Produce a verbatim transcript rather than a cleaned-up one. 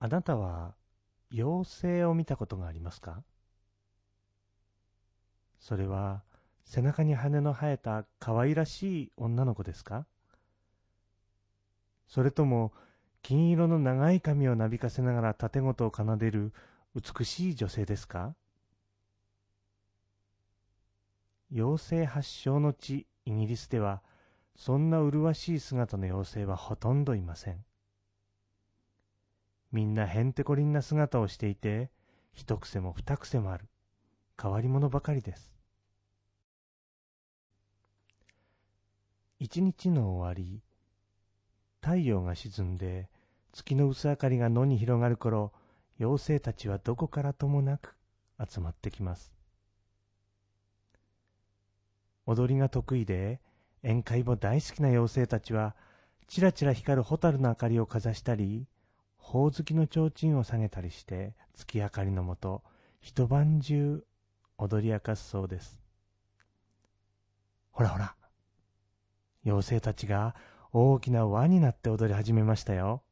あなたは妖精を見たことがありますか？それは背中に羽の生えた可愛らしい女の子ですか？それとも金色の長い髪をなびかせながら盾事を奏でる美しい女性ですか？妖精発祥の地イギリスではそんな麗しい姿の妖精はほとんどいません。みんなへんてこりんな姿をしていて、一癖も二癖もある変わり者ばかりです。一日の終わり、太陽が沈んで月の薄明かりが野に広がる頃、妖精たちはどこからともなく集まってきます。踊りが得意で宴会も大好きな妖精たちは、ちらちら光る蛍の明かりをかざしたり、ほおずきの提灯を下げたりして、月明かりのもと一晩中踊り明かすそうです。ほらほら、妖精たちが大きな輪になって踊り始めましたよ。